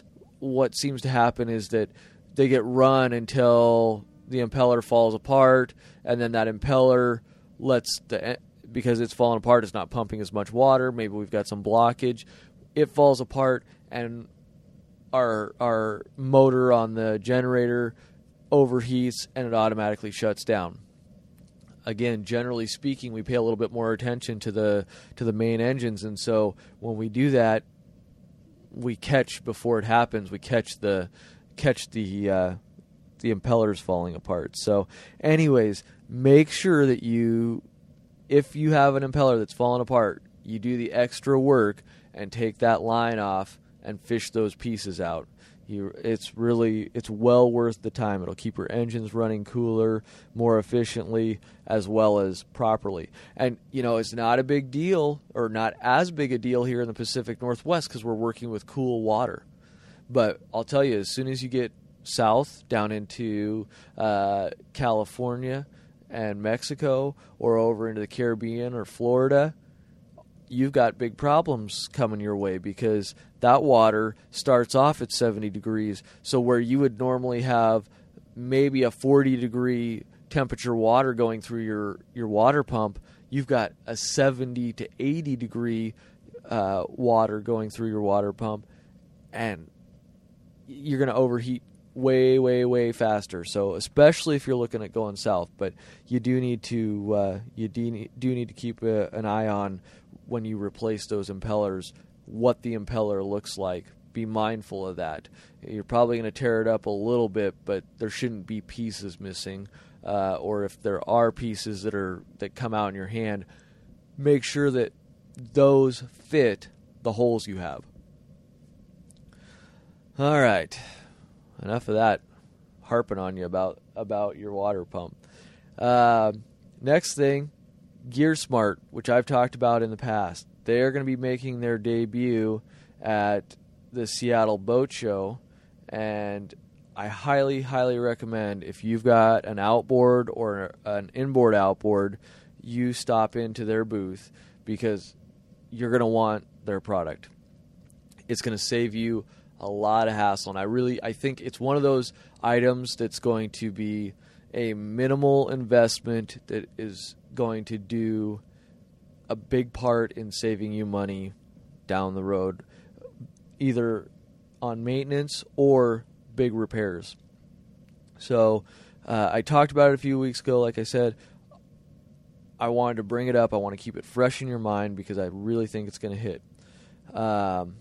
what seems to happen is that they get run until the impeller falls apart, and then that impeller lets the because it's falling apart, it's not pumping as much water. Maybe we've got some blockage. It falls apart, and our our motor on the generator overheats, and it automatically shuts down. Again, generally speaking, we pay a little bit more attention to the to the main engines, and so when we do that, we catch before it happens. We catch the catch the uh, the impellers falling apart. So, anyways, make sure that you, if you have an impeller that's fallen apart, you do the extra work and take that line off and fish those pieces out. You, it's really, it's well worth the time. It'll keep your engines running cooler, more efficiently, as well as properly. And, you know, it's not a big deal, or not as big a deal here in the Pacific Northwest because we're working with cool water. But I'll tell you, as soon as you get south down into uh, California and Mexico, or over into the Caribbean or Florida, you've got big problems coming your way because that water starts off at seventy degrees. So where you would normally have maybe a forty degree temperature water going through your, your water pump, you've got a seventy to eighty degree uh, water going through your water pump, and you're going to overheat way, way, way faster. So especially if you're looking at going south, but you do need to uh, you do need, do need to keep a, an eye on when you replace those impellers, what the impeller looks like. Be mindful of that. You're probably going to tear it up a little bit, but there shouldn't be pieces missing. Uh, or if there are pieces that are that come out in your hand, make sure that those fit the holes you have. All right, enough of that harping on you about about your water pump. Uh, next thing, GearSmart, which I've talked about in the past. They are going to be making their debut at the Seattle Boat Show, and I highly, highly recommend, if you've got an outboard or an inboard outboard, you stop into their booth because you're going to want their product. It's going to save you a lot of hassle, and I really, I think it's one of those items that's going to be a minimal investment that is going to do a big part in saving you money down the road, either on maintenance or big repairs. So uh, I talked about it a few weeks ago. Like I said, I wanted to bring it up. I want to keep it fresh in your mind because I really think it's going to hit. Um,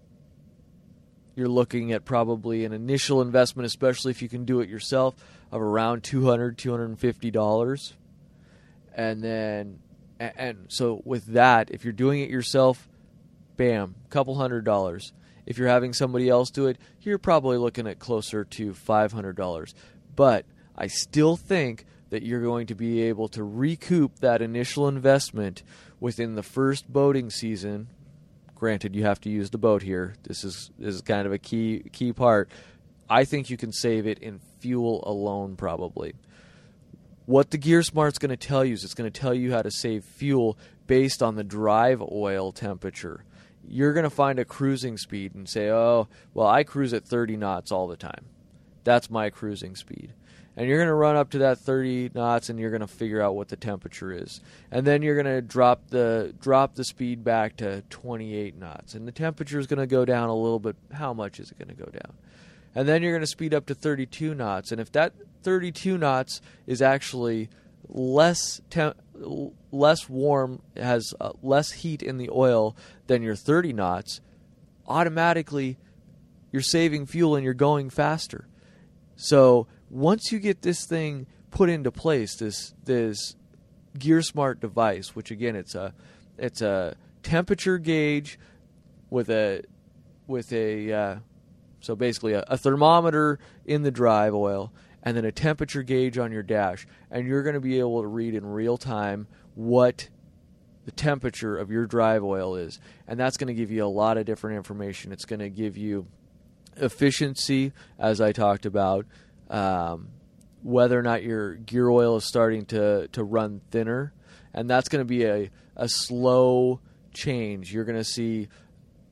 you're looking at probably an initial investment, especially if you can do it yourself, of around two hundred dollars, two hundred fifty dollars. And then, and, and so with that, if you're doing it yourself, bam, a couple hundred dollars. If you're having somebody else do it, you're probably looking at closer to five hundred dollars. But I still think that you're going to be able to recoup that initial investment within the first boating season. Granted, you have to use the boat here. This is this is kind of a key key part. I think you can save it in fuel alone, probably. What the GearSmart's going to tell you is it's going to tell you how to save fuel based on the drive oil temperature. You're going to find a cruising speed and say, oh, well, I cruise at thirty knots all the time. That's my cruising speed. And you're going to run up to that thirty knots, and you're going to figure out what the temperature is. And then you're going to drop the drop the speed back to twenty-eight knots. And the temperature is going to go down a little bit. How much is it going to go down? And then you're going to speed up to thirty-two knots. And if that thirty-two knots is actually less temp- less warm, has uh, less heat in the oil than your thirty knots, automatically you're saving fuel and you're going faster. So once you get this thing put into place, this this GearSmart device, which again it's a it's a temperature gauge with a with a uh, so basically a, a thermometer in the drive oil, and then a temperature gauge on your dash, and you're going to be able to read in real time what the temperature of your drive oil is, and that's going to give you a lot of different information. It's going to give you efficiency, as I talked about, um, whether or not your gear oil is starting to, to run thinner, and that's going to be a, a slow change. You're going to see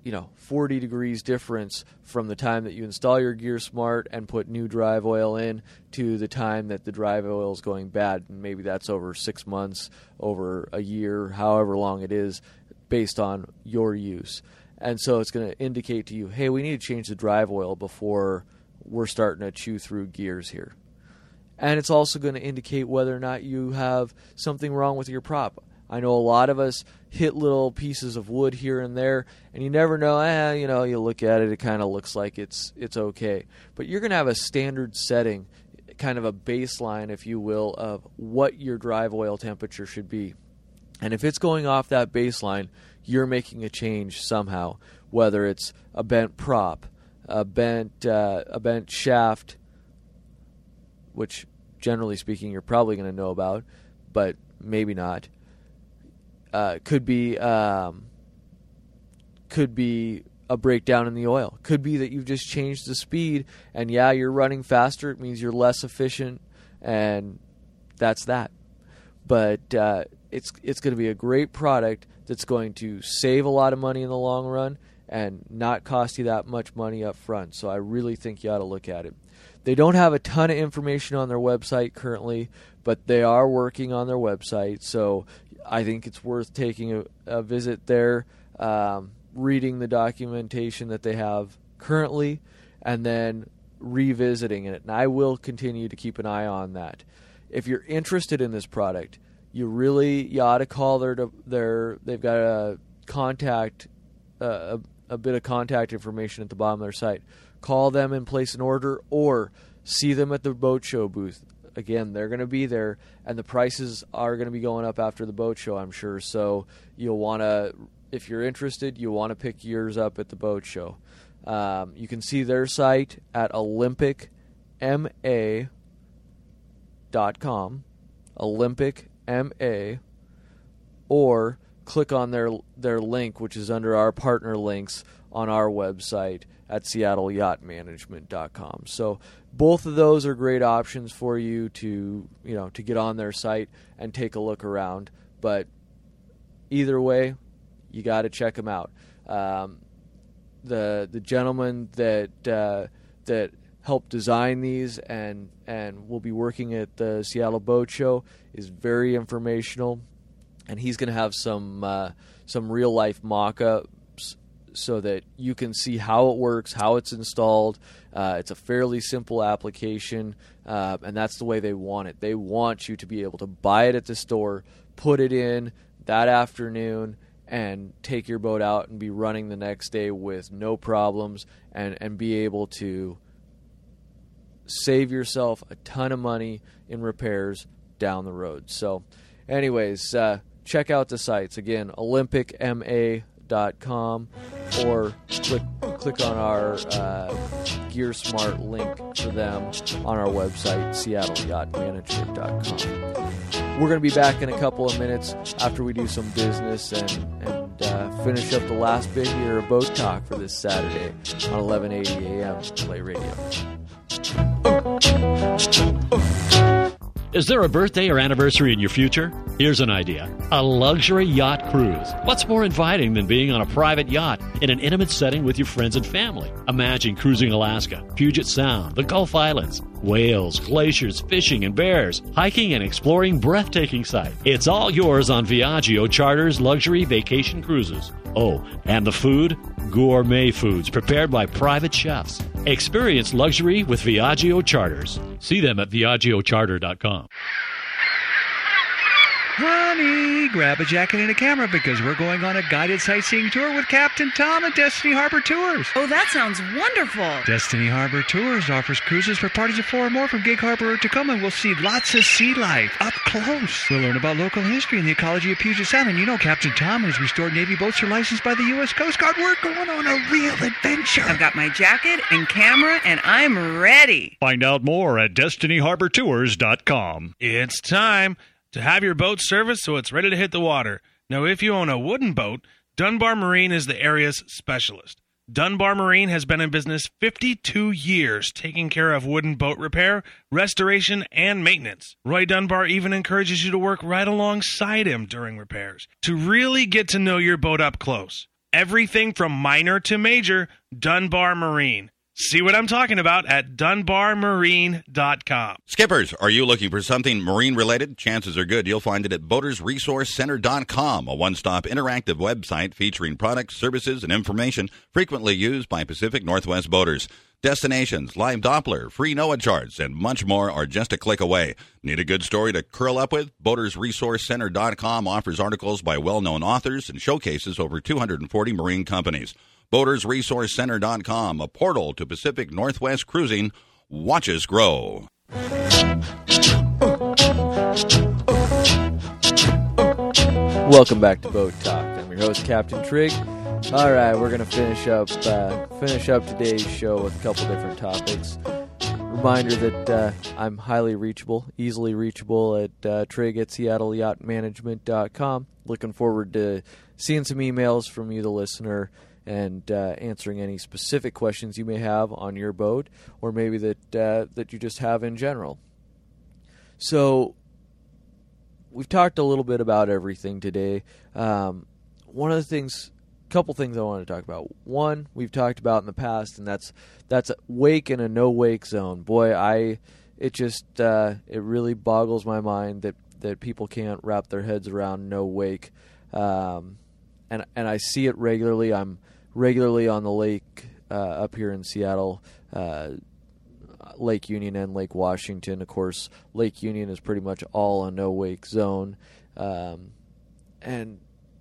you know, forty degrees difference from the time that you install your Gear Smart and put new drive oil in to the time that the drive oil is going bad. And maybe that's over six months, over a year, however long it is, based on your use. And so it's going to indicate to you, hey, we need to change the drive oil before we're starting to chew through gears here. And it's also going to indicate whether or not you have something wrong with your prop. I know a lot of us hit little pieces of wood here and there, and you never know, eh, you know, you look at it, it kind of looks like it's it's okay. But you're going to have a standard setting, kind of a baseline, if you will, of what your drive oil temperature should be. And if it's going off that baseline, you're making a change somehow, whether it's a bent prop, a bent, uh, a bent shaft, which generally speaking you're probably going to know about, but maybe not. Uh, could be um, could be a breakdown in the oil. Could be that you've just changed the speed, and yeah, you're running faster. It means you're less efficient, and that's that. But uh, it's it's going to be a great product that's going to save a lot of money in the long run and not cost you that much money up front. So I really think you ought to look at it. They don't have a ton of information on their website currently, but they are working on their website. So I think it's worth taking a, a visit there, um, reading the documentation that they have currently, and then revisiting it. And I will continue to keep an eye on that. If you're interested in this product, you really you ought to call their their. They've got a contact, uh, a, a bit of contact information at the bottom of their site. Call them and place an order, or see them at the boat show booth. Again, they're going to be there, and the prices are going to be going up after the boat show, I'm sure. So you'll want to, if you're interested, you'll want to pick yours up at the boat show. Um, you can see their site at olympic m a dot com, olympic m a, or click on their their link, which is under our partner links on our website at seattle yacht management dot com. So both of those are great options for you to, you know, to get on their site and take a look around. But either way, you got to check them out. Um, the the gentleman that uh, that helped design these and and will be working at the Seattle Boat Show is very informational, and he's going to have some uh, some real life mock-ups so that you can see how it works, how it's installed. Uh, it's a fairly simple application, uh, and that's the way they want it. They want you to be able to buy it at the store, put it in that afternoon, and take your boat out and be running the next day with no problems, and, and be able to save yourself a ton of money in repairs down the road. So anyways, uh, check out the sites. Again, olympic m a dot com, or click click on our uh, Gear Smart link for them on our website, seattle yacht management dot com. We're going to be back in a couple of minutes after we do some business and, and uh, finish up the last bit here of Boat Talk for this Saturday on eleven eighty A M Play Radio. Is there a birthday or anniversary in your future? Here's an idea. A luxury yacht cruise. What's more inviting than being on a private yacht in an intimate setting with your friends and family? Imagine cruising Alaska, Puget Sound, the Gulf Islands, whales, glaciers, fishing and bears, hiking and exploring breathtaking sights. It's all yours on Viaggio Charters Luxury Vacation Cruises. Oh, and the food? Gourmet foods prepared by private chefs. Experience luxury with Viaggio Charters. See them at viaggio charter dot com. Honey, grab a jacket and a camera because we're going on a guided sightseeing tour with Captain Tom at Destiny Harbor Tours. Oh, that sounds wonderful. Destiny Harbor Tours offers cruises for parties of four or more from Gig Harbor or Tacoma. We'll see lots of sea life up close. We'll learn about local history and the ecology of Puget Sound. And you know Captain Tom has restored Navy boats are licensed by the U S Coast Guard. We're going on a real adventure. I've got my jacket and camera, and I'm ready. Find out more at destiny harbor tours dot com. It's time to have your boat serviced so it's ready to hit the water. Now, if you own a wooden boat, Dunbar Marine is the area's specialist. Dunbar Marine has been in business fifty-two years, taking care of wooden boat repair, restoration, and maintenance. Roy Dunbar even encourages you to work right alongside him during repairs to really get to know your boat up close. Everything from minor to major, Dunbar Marine. See what I'm talking about at dunbar marine dot com. Skippers, are you looking for something marine-related? Chances are good you'll find it at boaters resource center dot com, a one-stop interactive website featuring products, services, and information frequently used by Pacific Northwest boaters. Destinations, live Doppler, free NOAA charts, and much more are just a click away. Need a good story to curl up with? boaters resource center dot com offers articles by well-known authors and showcases over two hundred forty marine companies. boaters resource center dot com, a portal to Pacific Northwest cruising. Watch us grow. Welcome back to Boat Talk. I'm your host, Captain Trigg. All right, we're gonna finish up uh, finish up today's show with a couple different topics. Reminder that uh, I'm highly reachable, easily reachable at uh, Trigg at seattle yacht management dot com. Looking forward to seeing some emails from you, the listener, and uh, answering any specific questions you may have on your boat, or maybe that uh, that you just have in general. So, we've talked a little bit about everything today. Um, one of the things, couple things I want to talk about. One, we've talked about in the past, and that's that's a wake in a no-wake zone. Boy, I it just uh, it really boggles my mind that, that people can't wrap their heads around no wake, um, and and I see it regularly. I'm regularly on the lake uh, up here in Seattle, uh, Lake Union and Lake Washington. Of course, Lake Union is pretty much all a no-wake zone, um, and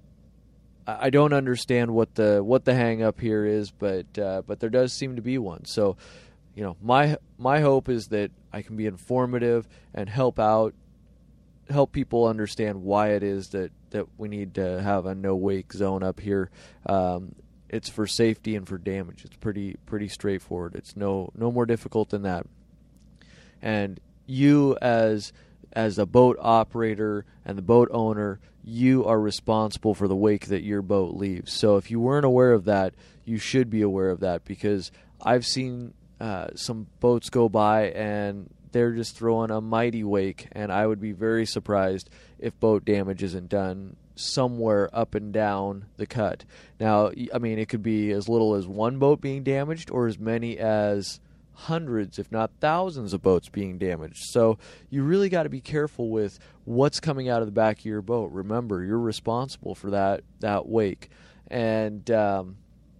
I don't understand what the what the hang up here is, but uh, but there does seem to be one. So, you know, my my hope is that I can be informative and help out, help people understand why it is that, that we need to have a no wake zone up here. Um, it's for safety and for damage. It's pretty pretty straightforward. It's no no more difficult than that. And you as as a boat operator and the boat owner, you are responsible for the wake that your boat leaves. So if you weren't aware of that, you should be aware of that, because I've seen uh, some boats go by and they're just throwing a mighty wake, and I would be very surprised if boat damage isn't done somewhere up and down the cut. Now, I mean, it could be as little as one boat being damaged or as many as hundreds, if not thousands, of boats being damaged. So you really got to be careful with what's coming out of the back of your boat. Remember, you're responsible for that that wake. And um,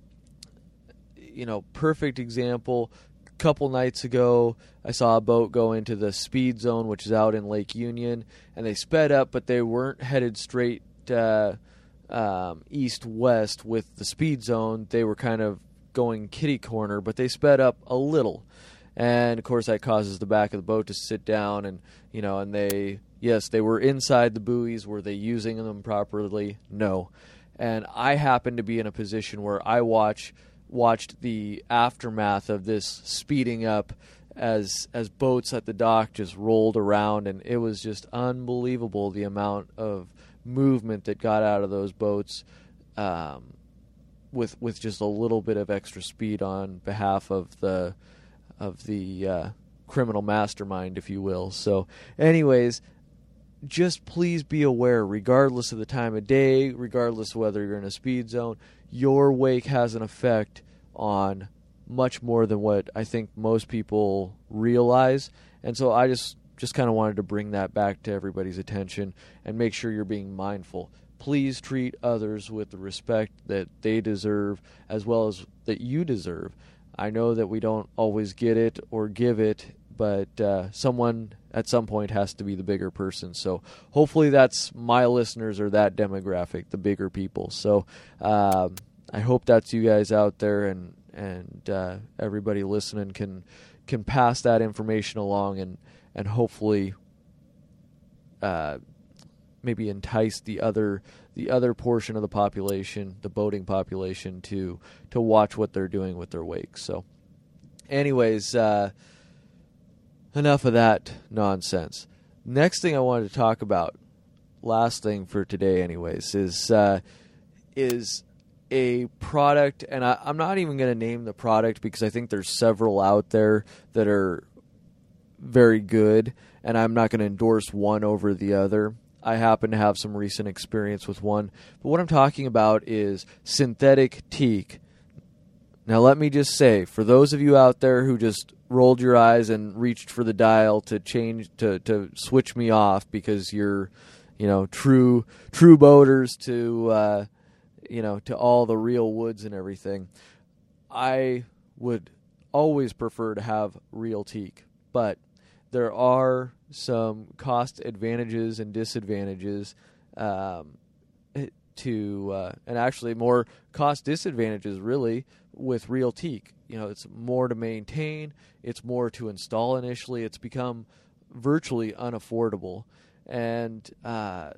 you know, perfect example. A couple nights ago, I saw a boat go into the speed zone, which is out in Lake Union, and they sped up, but they weren't headed straight uh, um, east-west with the speed zone. They were kind of going kitty corner, but they sped up a little, and of course that causes the back of the boat to sit down, and you know, and they yes they were inside the buoys. Were they using them properly? No. And I happened to be in a position where I watch watched the aftermath of this speeding up as as boats at the dock just rolled around, and it was just unbelievable the amount of movement that got out of those boats um with with just a little bit of extra speed on behalf of the of the uh, criminal mastermind, if you will. So anyways, just please be aware, regardless of the time of day, regardless of whether you're in a speed zone, your wake has an effect on much more than what I think most people realize. And so I just, just kind of wanted to bring that back to everybody's attention and make sure you're being mindful. Please treat others with the respect that they deserve as well as that you deserve. I know that we don't always get it or give it, but uh, someone at some point has to be the bigger person. So hopefully that's my listeners or that demographic, the bigger people. So um, I hope that's you guys out there, and and uh, everybody listening can can pass that information along and and hopefully uh, maybe entice the other the other portion of the population, the boating population, to to watch what they're doing with their wakes. So anyways, uh, enough of that nonsense. Next thing I wanted to talk about, last thing for today anyways, is uh, is a product, and I, I'm not even going to name the product because I think there's several out there that are very good, and I'm not going to endorse one over the other. I happen to have some recent experience with one. But what I'm talking about is synthetic teak. Now, let me just say, for those of you out there who just rolled your eyes and reached for the dial to change, to, to switch me off because you're, you know, true true boaters to, uh, you know, to all the real woods and everything, I would always prefer to have real teak. But there are some cost advantages and disadvantages um, to, uh, and actually more cost disadvantages really with real teak. You know, it's more to maintain, it's more to install initially, it's become virtually unaffordable. And uh,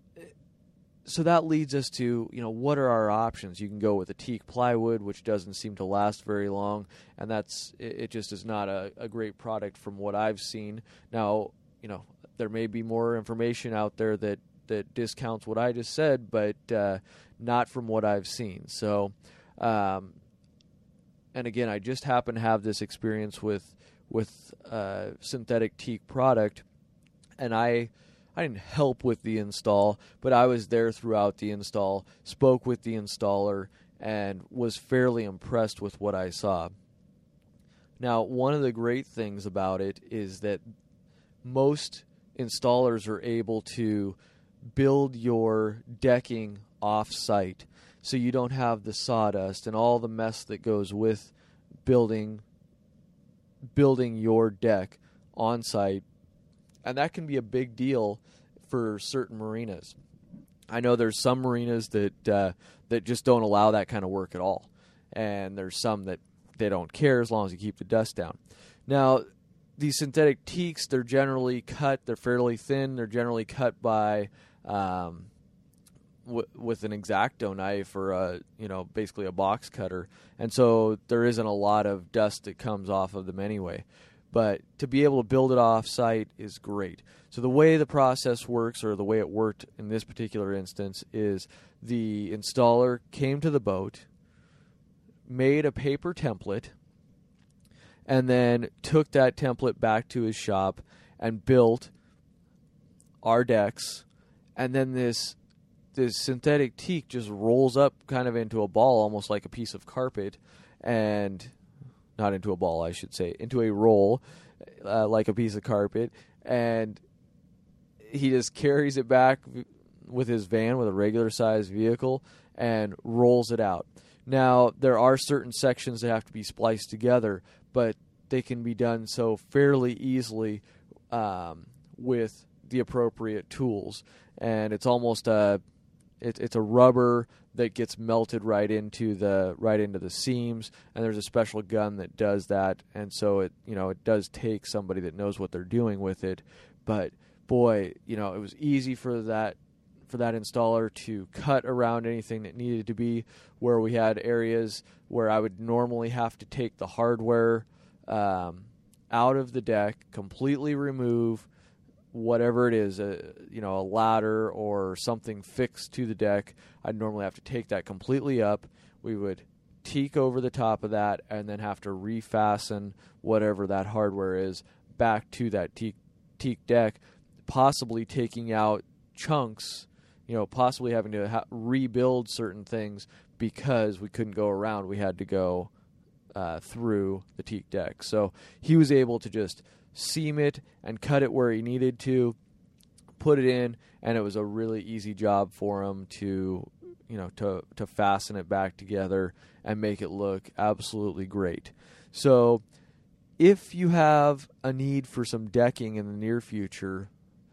so that leads us to, you know, what are our options? You can go with a teak plywood, which doesn't seem to last very long, and that's it, it just is not a, a great product from what I've seen. Now, you know, there may be more information out there that, that discounts what I just said, but uh, not from what I've seen. So, um, and again, I just happen to have this experience with with uh, synthetic teak product, and I I didn't help with the install, but I was there throughout the install, spoke with the installer, and was fairly impressed with what I saw. Now, one of the great things about it is that most installers are able to build your decking off-site, so you don't have the sawdust and all the mess that goes with building building your deck on-site, and that can be a big deal for certain marinas. I know there's some marinas that uh, that just don't allow that kind of work at all, and there's some that they don't care as long as you keep the dust down. Now, these synthetic teaks, they're generally cut, they're fairly thin, they're generally cut by um, w- with an X-Acto knife or a, you know, basically a box cutter, and so there isn't a lot of dust that comes off of them anyway. But to be able to build it off-site is great. So the way the process works, or the way it worked in this particular instance, is the installer came to the boat, made a paper template, and then took that template back to his shop and built our decks. And then this this synthetic teak just rolls up kind of into a ball, almost like a piece of carpet, and not into a ball, I should say, into a roll, uh, like a piece of carpet, and he just carries it back with his van, with a regular-sized vehicle, and rolls it out. Now, there are certain sections that have to be spliced together, but they can be done so fairly easily um, with the appropriate tools, and it's almost a it, it's a rubber that gets melted right into the right into the seams, and there's a special gun that does that, and so it you know it does take somebody that knows what they're doing with it. But boy, you know it was easy for that for that installer to cut around anything that needed to be, where we had areas where I would normally have to take the hardware um, out of the deck, completely remove whatever it is, a, you know, a ladder or something fixed to the deck. I'd normally have to take that completely up. We would teak over the top of that and then have to refasten whatever that hardware is back to that teak, teak deck, possibly taking out chunks, you know, possibly having to ha- rebuild certain things because we couldn't go around. We had to go uh, through the teak deck. So he was able to just seam it and cut it where he needed to, put it in, and it was a really easy job for him to, you know, to to fasten it back together and make it look absolutely great. So if you have a need for some decking in the near future,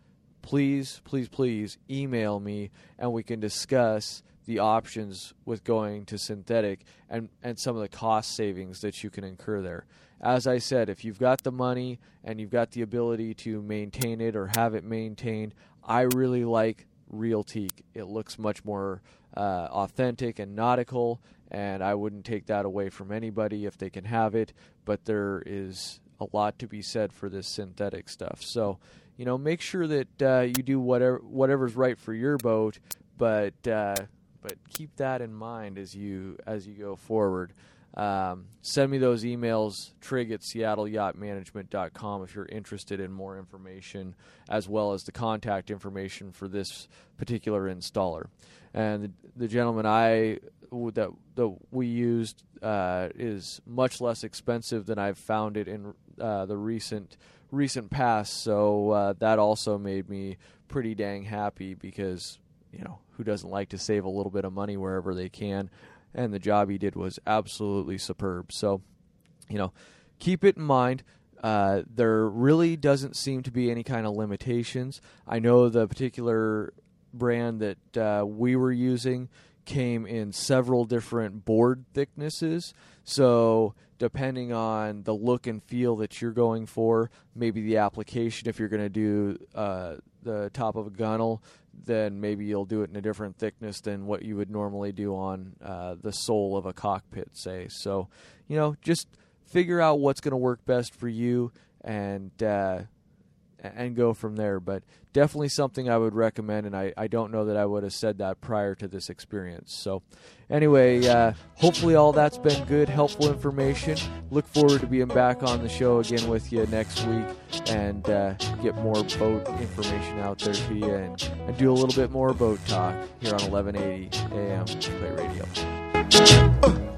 please, please, please email me and we can discuss the options with going to synthetic and, and some of the cost savings that you can incur there. As I said, if you've got the money and you've got the ability to maintain it or have it maintained, I really like real teak. It looks much more uh, authentic and nautical, and I wouldn't take that away from anybody if they can have it, but there is a lot to be said for this synthetic stuff. So, you know, make sure that uh, you do whatever whatever's right for your boat, but uh, but keep that in mind as you as you go forward. Um, send me those emails, trig at seattle yacht management dot com, if you're interested in more information, as well as the contact information for this particular installer. And the, the gentleman I that, that we used uh, is much less expensive than I've found it in uh, the recent recent past, so uh, that also made me pretty dang happy, because, you know, who doesn't like to save a little bit of money wherever they can? And the job he did was absolutely superb. So, you know, keep it in mind. Uh, there really doesn't seem to be any kind of limitations. I know the particular brand that uh, we were using came in several different board thicknesses. So depending on the look and feel that you're going for, maybe the application, if you're going to do uh, the top of a gunnel, then maybe you'll do it in a different thickness than what you would normally do on uh, the sole of a cockpit, say. So, you know, just figure out what's going to work best for you, and uh, and go from there. But definitely something I would recommend, and I, I don't know that I would have said that prior to this experience. So anyway, uh, hopefully all that's been good, helpful information. Look forward to being back on the show again with you next week, and uh, get more boat information out there to you, and, and do a little bit more boat talk here on eleven eighty A M Clay Radio.